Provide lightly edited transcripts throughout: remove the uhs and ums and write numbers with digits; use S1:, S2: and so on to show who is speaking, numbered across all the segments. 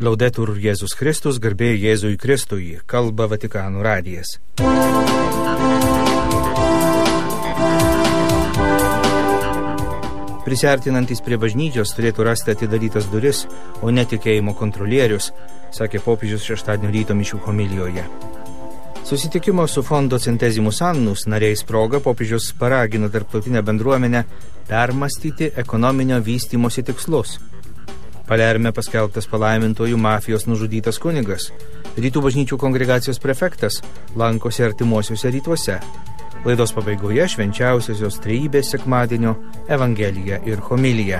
S1: Laudetur Jėzus Kristus, garbė Jėzui Kristui, kalba Vatikano radijas. Prisiartinantys prie bažnyčios turėtų rasti atidarytas duris, o ne tikėjimo kontrolierius, sakė popiežius šeštadienio ryto mišių homilijoje. Susitikimo su fondo Centesimus Annus nariais proga popiežius paragino tarptautinę bendruomenę permastyti ekonominio vystymosi tikslus. Palerme paskelbtas palaimintojų mafijos nužudytas kunigas, rytų bažnyčių kongregacijos prefektas, lankosi artimuosiuose rytuose. Laidos pabaigoje švenčiausiosios trejybės sekmadienio evangelija ir homilija.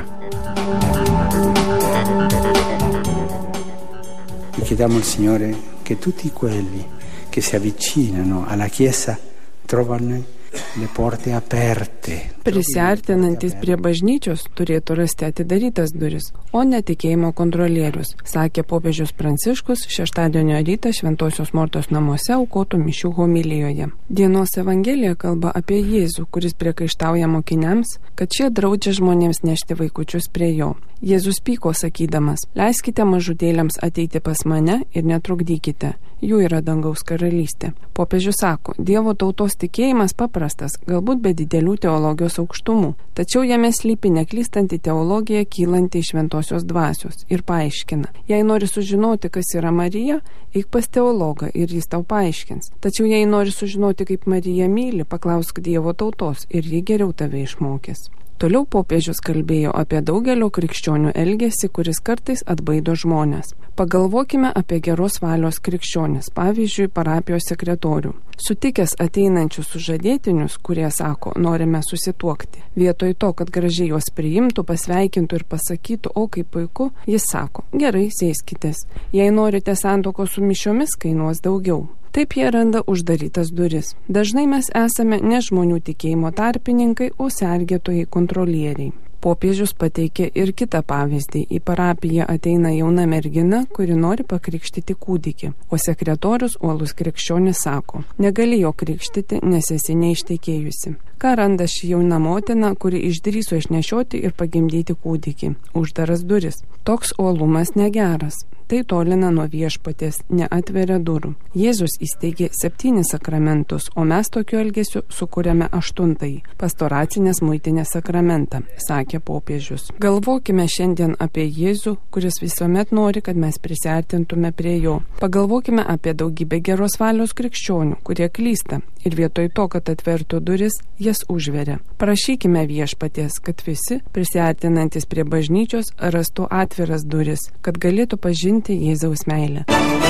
S2: Chiediamo al Signore che tutti quelli che si avvicinano alla Chiesa trovano le porte aperte.
S3: Prisiartinantys prie bažnyčios turėtų rasti atidarytas duris, o ne tikėjimo kontrolierius, sakė popiežius Pranciškus šeštadienio rytą Šventosios Mortos namuose aukotų mišių homilijoje. Dienos evangelija kalba apie Jėzų, kuris priekaištauja mokiniams, kad šie draudžia žmonėms nešti vaikučius prie jo. Jėzus pyko sakydamas: leiskite mažutėliams ateiti pas mane ir netrukdykite, jų yra dangaus karalystė. Popiežius sako, Dievo tautos tikėjimas paprastas, galbūt be didelių teologijos aukštumų, tačiau jame slypi neklystanti teologija kylanti iš šventosios dvasios ir paaiškina: jei nori sužinoti, kas yra Marija, eik pas teologą ir jis tau paaiškins. Tačiau jei nori sužinoti, kaip Marija myli, paklausk Dievo tautos ir ji geriau tave išmokys. Toliau popiežius kalbėjo apie daugelio krikščionių elgesį, kuris kartais atbaido žmonės. Pagalvokime apie geros valios krikščionis, pavyzdžiui, parapijos sekretorių. Sutikęs ateinančius sužadėtinius, kurie sako, norime susituokti. Vietoj to, kad gražiai juos priimtų, pasveikintų ir pasakytų, o kaip puiku, jis sako, gerai, sėskitės. Jei norite santuokos su mišiomis, kainuos daugiau. Taip jie randa uždarytas duris. Dažnai mes esame ne žmonių tikėjimo tarpininkai, o sergėtojai kontrolieriai. Popiežius pateikė ir kitą pavyzdį. Į parapiją ateina jauna mergina, kuri nori pakrikštyti kūdikį, o sekretorius uolus krikščionis sako, negali jo krikštyti, nes esi neištekėjusi. Ką randa ši jauna motina, kuri išdrįso išnešioti ir pagimdyti kūdikį? Uždaras duris. Toks uolumas negeras. Tai tolina nuo viešpaties, neatveria durų. Jėzus įsteigė 7 sakramentus, o mes tokiu elgesiu sukūrėme 8, pastoracinės muitinės sakramentą, sakė popiežius. Galvokime šiandien apie Jėzų, kuris visuomet nori, kad mes prisiartintume prie jo. Pagalvokime apie daugybę geros valios krikščionių, kurie klysta ir vietoj to, kad atvertų duris, jas užveria. Prašykime viešpaties, kad visi prisiartinantis prie bažnyčios rastų atviras duris, kad galėtų pažinti Jėzaus meilę.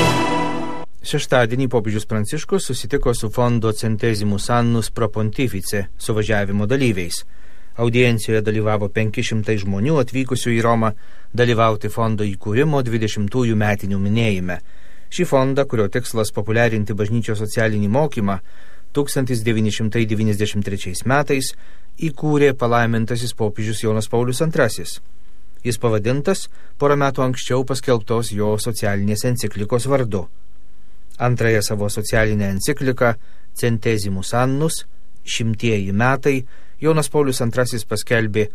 S1: Šeštadienį popiežius Pranciškus susitiko su fondo Centesimus Annus Pro Pontifice suvažiavimo dalyviais. Audiencijoje dalyvavo 500 žmonių atvykusių į Romą dalyvauti fondo įkūrimo 20-ųjų metinių minėjime. Šį fondą, kurio tikslas populiarinti bažnyčios socialinį mokymą, 1993 metais įkūrė palaimintasis popiežius Jonas Paulius II. Jis pavadintas porą metų anksčiau paskelbtos jo socialinės enciklikos vardu. Antrąją savo socialinę encikliką Centesimus Annus 100 metai Jonas Paulius II paskelbė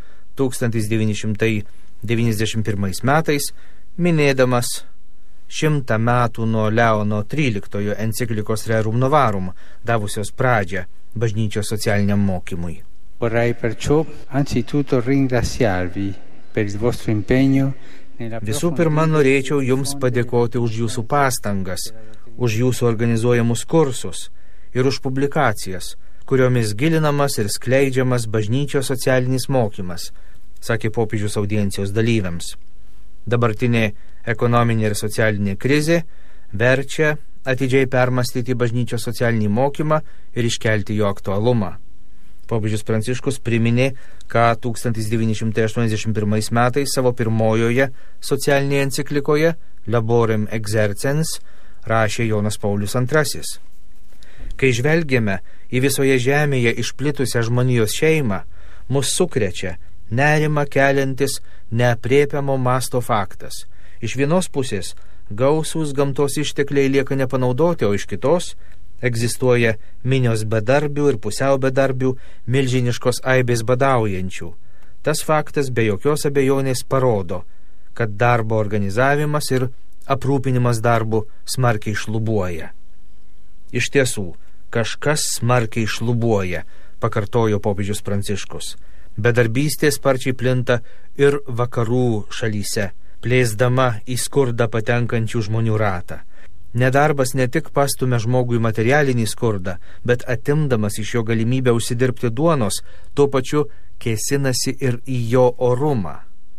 S1: 1991 metais, minėdamas 100 metų nuo Leono XIII enciklikos Rerum Novarum, davusios pradžią bažnyčios socialiniam mokymui.
S2: Vorrei perciò anzitutto ringraziarvi per il vostro impegno.
S1: Visų pirma, norėčiau Jums padėkoti už Jūsų pastangas, už Jūsų organizuojamus kursus ir už publikacijas, kuriomis gilinamas ir skleidžiamas bažnyčios socialinis mokymas, sakė popiežius audiencijos dalyviams. Dabartinė ekonominė ir socialinė krizė verčia atidžiai permastyti bažnyčios socialinį mokymą ir iškelti jo aktualumą. Popiežius Pranciškus priminė, ką 1981 metais savo pirmojoje socialinėje enciklikoje Laborem Exercens rašė Jonas Paulius II. Kai žvelgiame į visoje žemėje išplitusią žmonijos šeimą, mus sukrečia nerimą keliantis neaprėpiamo masto faktas. Iš vienos pusės gausūs gamtos ištekliai lieka nepanaudoti, o iš kitos egzistuoja minios bedarbių ir pusiau bedarbių, milžiniškos aibės badaujančių. Tas faktas be jokios abejonės parodo, kad darbo organizavimas ir aprūpinimas darbu smarkiai šlubuoja. Iš tiesų, kažkas smarkiai šlubuoja, pakartojo popiežius Pranciškus. Bedarbystė sparčiai plinta ir vakarų šalyse, plėsdama į skurdą patenkančių žmonių ratą. Nedarbas ne tik pastumia žmogui materialinį skurdą, bet atimdamas iš jo galimybę užsidirbti duonos, tuo pačiu kėsinasi ir į jo orumą.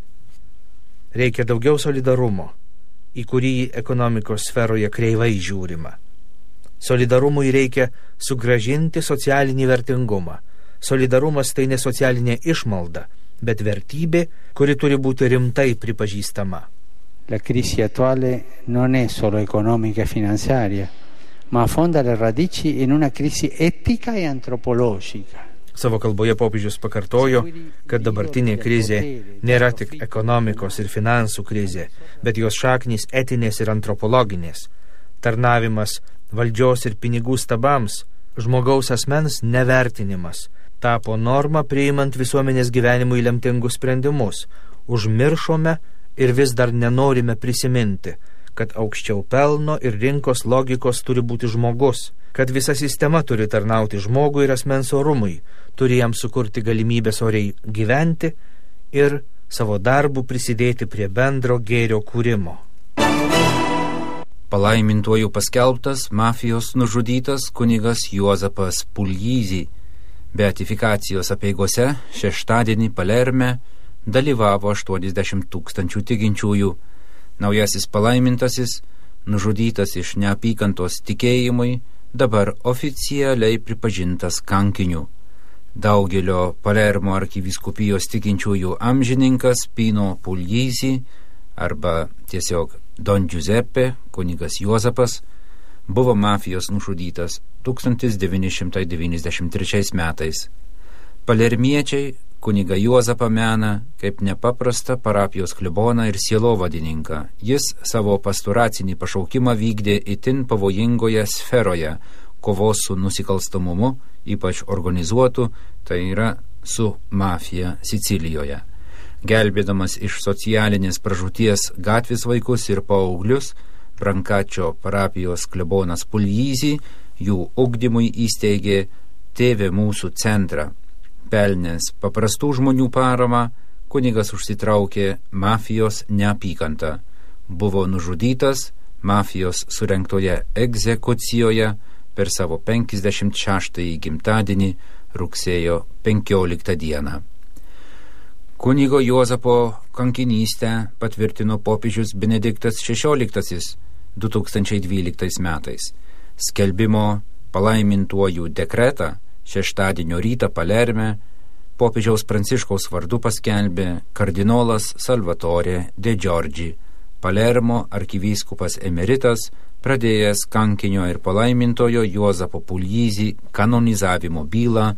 S1: Reikia daugiau solidarumo, į kurį ekonomikos sferoje kreivai žiūrima. Solidarumui reikia sugrąžinti socialinį vertingumą. Solidarumas tai ne socialinė išmalda, bet vertybė, kuri turi būti rimtai pripažįstama.
S2: La crisi attuale non è solo economica e finanziaria, ma affonda le radici in una crisi etica e antropologica.
S1: Savo kalboje popiežius pakartojo, kad dabartinė krizė nėra tik ekonomikos ir finansų krizė, bet jos šaknys etinės ir antropologinės. Tarnavimas valdžios ir pinigų stabams, žmogaus asmens nevertinimas tapo norma priimant visuomenės gyvenimui lemtingus sprendimus. Užmiršome ir vis dar nenorime prisiminti, kad aukščiau pelno ir rinkos logikos turi būti žmogus, kad visa sistema turi tarnauti žmogui ir asmens orumui, turi jam sukurti galimybės oriai gyventi ir savo darbu prisidėti prie bendro gėrio kūrimo.
S4: Palaimintuoju paskelbtas mafijos nužudytas kunigas Juozapas Puljyzy. Beatifikacijos apeigose šeštadienį Palerme dalyvavo 80 000 tikinčiųjų. Naujasis palaimintasis, nužudytas iš neapykantos tikėjimui, dabar oficialiai pripažintas kankiniu. Daugelio Palermo arkivyskupijos tikinčiųjų amžininkas Pino Puljyzy arba tiesiog Don Giuseppe, kunigas Juozapas, buvo mafijos nužudytas 1993 metais. Palermiečiai kunigą Juozapą mena kaip nepaprastą parapijos kleboną ir sielovadininką. Jis savo pastoracinį pašaukimą vykdė itin pavojingoje sferoje kovos su nusikalstamumu, ypač organizuotu, tai yra su mafija Sicilijoje. Gelbėdamas iš socialinės pražūties gatvės vaikus ir paauglius, Brankačio parapijos klebonas Puljyzy jų ugdymui įsteigė Tėve mūsų centrą. Pelnęs paprastų žmonių paramą, kunigas užsitraukė mafijos neapykantą. Buvo nužudytas mafijos surengtoje egzekucijoje per savo 56-ąjį gimtadienį rugsėjo 15 dieną. Kunigo Juozapo kankinystę patvirtino popiežius Benediktas XVI 2012 metais. Skelbimo palaimintuojų dekretą šeštadienio rytą Palerme popiežiaus Pranciškaus vardu paskelbė kardinolas Salvatore De Giorgi, Palermo arkivyskupas emeritas, pradėjęs kankinio ir palaimintojo Juozapo Puljyzy kanonizavimo bylą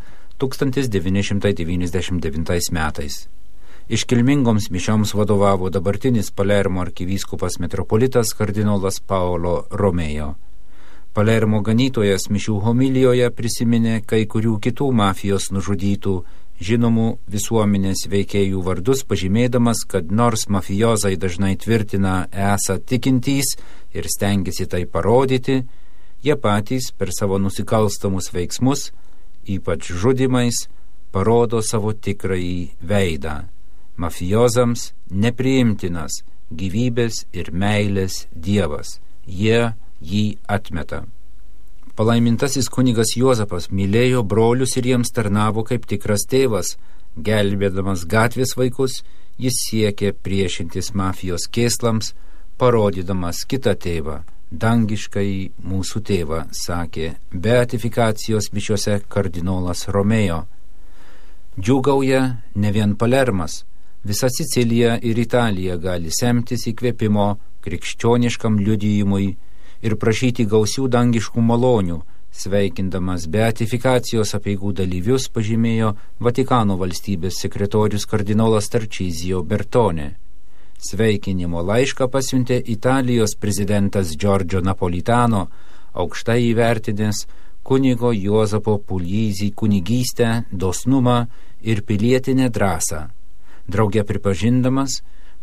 S4: 1999 metais. Iškilmingoms mišioms vadovavo dabartinis Palermo arkivyskupas metropolitas kardinolas Paolo Romeo. Palermo ganytojas mišių homilijoje prisiminė kai kurių kitų mafijos nužudytų žinomų visuomenės veikėjų vardus, pažymėdamas, kad nors mafijozai dažnai tvirtina esą tikintys ir stengiasi tai parodyti, jie patys per savo nusikalstamus veiksmus, ypač žudimais, parodo savo tikrąjį veidą. Mafijozams nepriimtinas gyvybės ir meilės dievas. Jie jį atmeta. Palaimintasis kunigas Juozapas mylėjo brolius ir jiems tarnavo kaip tikras tėvas. Gelbėdamas gatvės vaikus, jis siekė priešintis mafijos kėslams, parodydamas kitą tėvą, dangiškai mūsų tėvą, sakė beatifikacijos mišiose kardinolas Romeo. Džiūgauja ne vien Palermas, visa Sicilija ir Italija gali semtis įkvėpimo krikščioniškam liudijimui ir prašyti gausių dangiškų malonių, sveikindamas beatifikacijos apeigų dalyvius, pažymėjo Vatikano valstybės sekretorius kardinolas Tarcísio Bertone. Sveikinimo laišką pasiuntė Italijos prezidentas Giorgio Napolitano, aukštai įvertinęs kunigo Juozapo Puljyzy kunigystę, dosnumą ir pilietinę drąsą, drauge pripažindamas,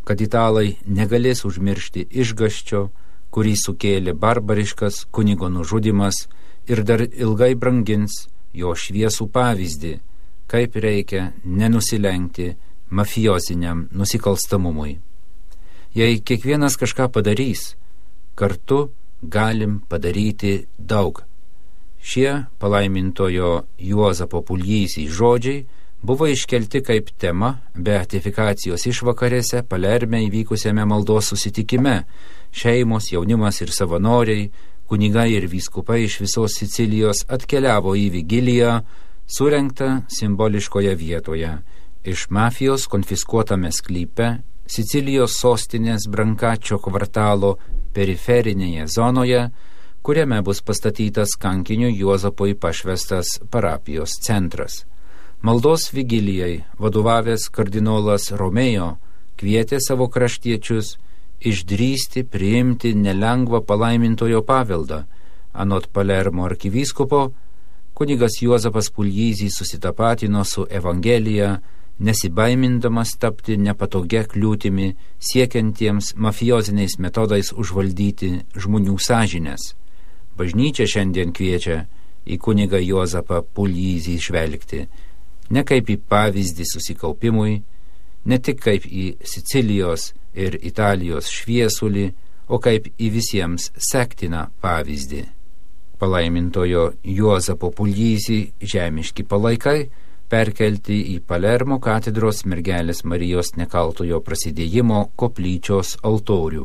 S4: kad italai negalės užmiršti išgąsčio, kurį sukėlė barbariškas kunigo nužudymas ir dar ilgai brangins jo šviesų pavyzdį, kaip reikia nenusilenkti mafioziniam nusikalstamumui. Jei kiekvienas kažką padarys, kartu galim padaryti daug. Šie palaimintojo Juozapo Puljysį žodžiai buvo iškelti kaip tema beatifikacijos išvakarėse Palerme įvykusiame maldos susitikime. Šeimos, jaunimas ir savanoriai, kunigai ir vyskupai iš visos Sicilijos atkeliavo į vigiliją, surengtą simboliškoje vietoje, iš mafijos konfiskuotame sklype, Sicilijos sostinės Brankačio kvartalo periferinėje zonoje, kuriame bus pastatytas kankiniu Juozapui pašvestas parapijos centras. Maldos vigilijai vadovavęs kardinolas Romeo kvietė savo kraštiečius išdrįsti priimti nelengvą palaimintojo paveldą. Anot Palermo arkivyskupo, kunigas Juozapas Puljysys susitapatino su Evangelija, nesibaimindamas tapti nepatogia kliūtimi siekiantiems mafioziniais metodais užvaldyti žmonių sąžines. Bažnyčia šiandien kviečia į kunigą Juozapą Puljysį žvelgti, ne kaip į pavyzdį susikaupimui, ne tik kaip į Sicilijos ir Italijos šviesulį, o kaip į visiems sektiną pavyzdį. Palaimintojo Juozapo Puljysį žemiški palaikai perkelti į Palermo katedros Mergelės Marijos Nekaltojo prasidėjimo koplyčios altorių.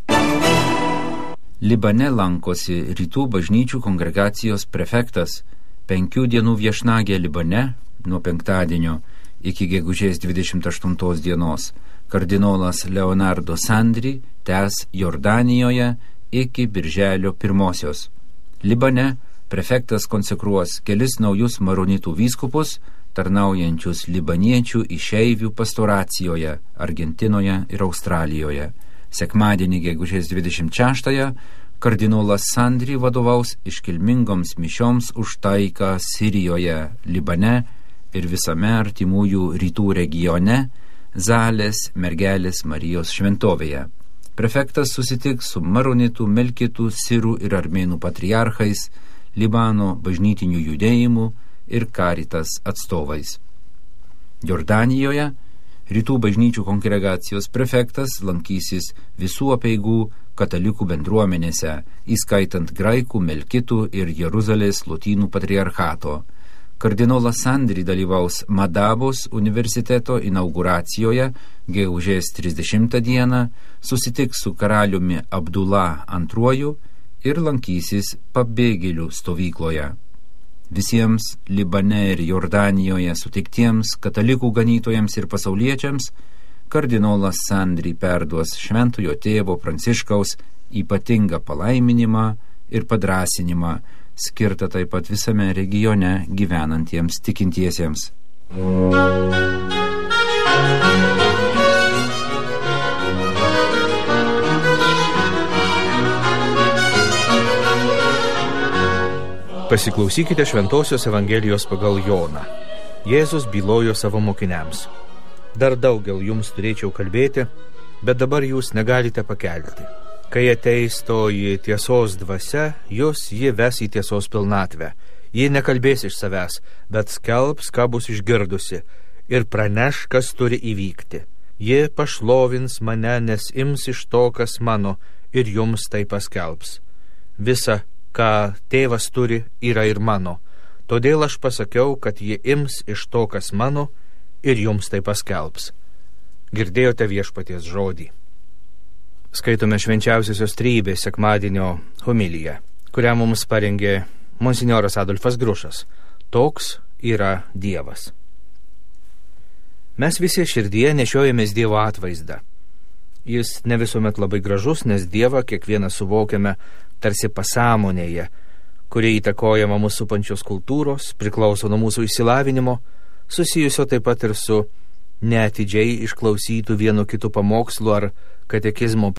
S4: Libane lankosi rytų bažnyčių kongregacijos prefektas 5 dienų viešnagė Libane nuo penktadienio iki gegužės 28 dienos. Kardinolas Leonardo Sandri tęs Jordanijoje iki birželio 1. Libane prefektas konsekruos kelis naujus maronitų vyskupus, tarnaujančius libaniečių išeivių pastoracijoje, Argentinoje ir Australijoje. Sekmadienį gegužės 26 kardinolas Sandri vadovaus iškilmingoms mišioms už taiką Sirijoje, Libane ir visame artimųjų rytų regione, Zalės Mergelės Marijos šventovėje. Prefektas susitiks su maronitų, melkitų, sirų ir armėnų patriarchais, Libano bažnytinių judėjimų ir Caritas atstovais. Jordanijoje rytų bažnyčių kongregacijos prefektas lankysis visų apeigų katalikų bendruomenėse, įskaitant graikų, melkitų ir Jeruzalės lotynų patriarchato. Kardinolas Sandri dalyvaus Madabos universiteto inauguracijoje gegužės 30 dieną, susitiks su karaliumi Abdullah II ir lankysis pabėgėlių stovykloje. Visiems Libane ir Jordanijoje sutiktiems katalikų ganytojams ir pasauliečiams kardinolas Sandri perduos šventojo tėvo Pranciškaus ypatingą palaiminimą ir padrąsinimą, skirta taip pat visame regione gyvenantiems tikintiesiems.
S1: Pasiklausykite Šventosios Evangelijos pagal Joną. Jėzus bylojo savo mokiniams: dar daugel jums turėčiau kalbėti, bet dabar jūs negalite pakelti. Kai ateis toji tiesos dvasia, jūs ji ves į tiesos pilnatvę. Ji nekalbės iš savęs, bet skelbs, ką bus išgirdusi, ir praneš, kas turi įvykti. Ji pašlovins mane, nes ims iš to, kas mano, ir jums tai paskelbs. Visa, ką tėvas turi, yra ir mano. Todėl aš pasakiau, kad ji ims iš to, kas mano, ir jums tai paskelbs. Girdėjote viešpaties žodį. Skaitome švenčiausiosios trejybės sekmadienio homiliją, kurią mums parengė monsinjoras Adolfas Grušas. Toks yra Dievas. Mes visi širdyje nešiojamės Dievo atvaizdą. Jis ne visuomet labai gražus, nes Dievą kiekvieną suvokiame tarsi pasąmonėje, kurie įtakojama mūsų supančios kultūros, priklauso nuo mūsų išsilavinimo, susijusio taip pat ir su neatidžiai išklausytų vienu kitų pamokslų ar katekizmo